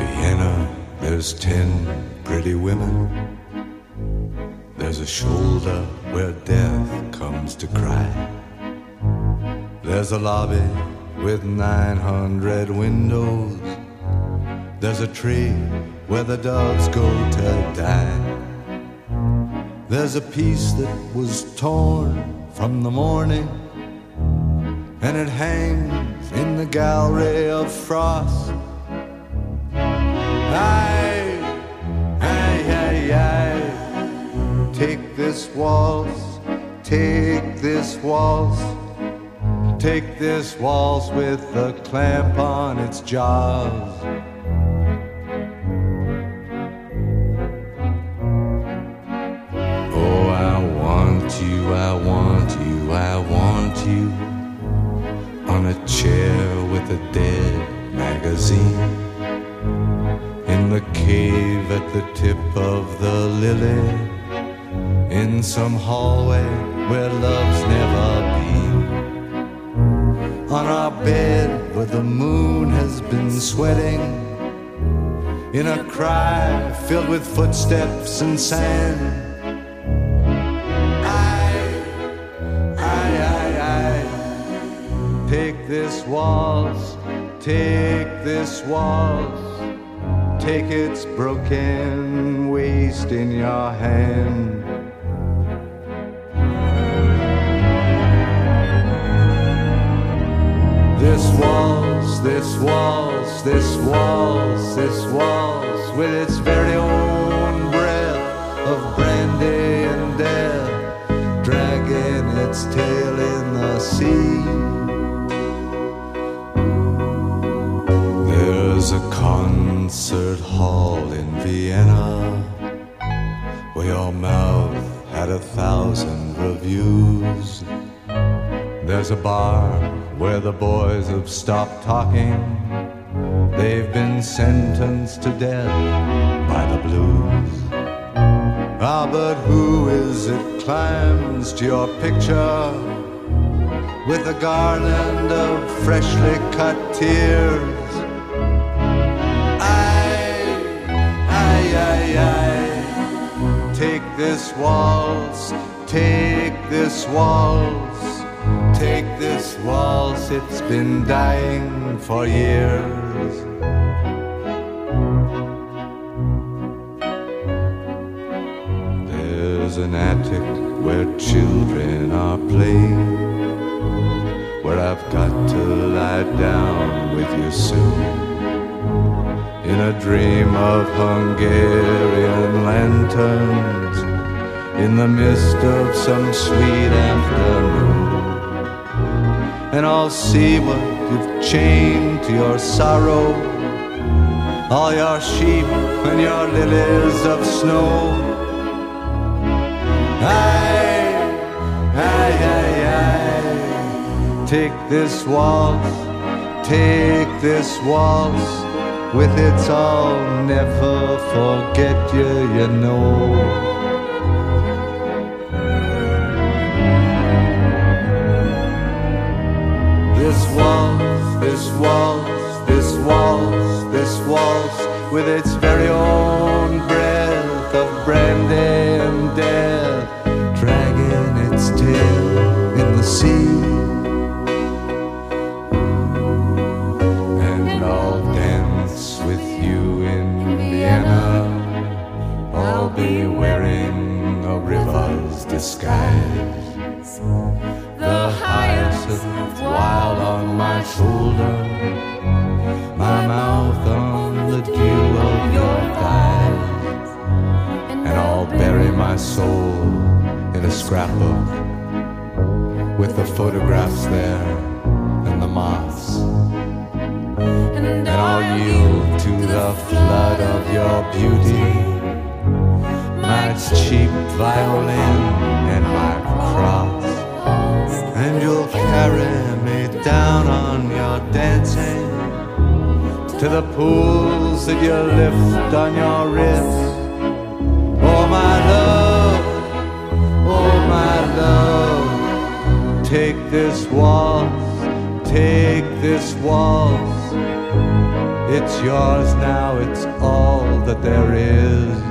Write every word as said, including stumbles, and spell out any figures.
Vienna, there's ten pretty women. There's a shoulder where death comes to cry. There's a lobby with nine hundred windows. There's a tree where the doves go to die. There's a piece that was torn from the morning, and it hangs in the gallery of frost. Aye, aye, aye, aye. Take this waltz, take this waltz, take this waltz with the clamp on its jaws. Oh, I want you, I want you, I want you on a chair with a dead magazine, in the cave at the tip of the lily, in some hallway where love's never been, on our bed where the moon has been sweating, in a cry filled with footsteps and sand. Aye, aye, aye, aye. Take this waltz, take this waltz, take its broken waist in your hand. This waltz, this waltz, this waltz, this waltz, with its very own breath of brandy and death, dragging its tail in the sea. There's a concert hall in Vienna where your mouth had a thousand reviews. There's a bar where the boys have stopped talking. They've been sentenced to death by the blues. Ah, but who is it climbs to your picture with a garland of freshly cut tears? Aye, aye, aye, aye. Take this waltz, take this waltz, take this waltz, it's been dying for years. There's an attic where children are playing, where I've got to lie down with you soon, in a dream of Hungarian lanterns, in the mist of some sweet afternoon. And I'll see what you've chained to your sorrow, all your sheep and your lilies of snow. Aye, aye, aye, aye. Take this waltz, take this waltz, with its I'll never forget you, you know. This waltz, this waltz, this waltz, this waltz, with its very own breath of brandy and death, dragging its tail in the sea. And I'll dance with you in Vienna, I'll be wearing a river's disguise, the hyacinth wild on my shoulder, my mouth on the dew of your thighs, and I'll bury my soul in a scrapbook with the photographs there and the moths, and I'll yield to the flood of your beauty, my cheap violin and my cross. And you'll carry me down on your dancing to the pools that you lift on your wrist. Oh my love, oh my love, take this waltz, take this waltz, It's yours now, it's all that there is.